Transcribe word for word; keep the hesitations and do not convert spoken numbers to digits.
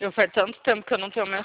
Eu faz tanto tempo que eu não tenho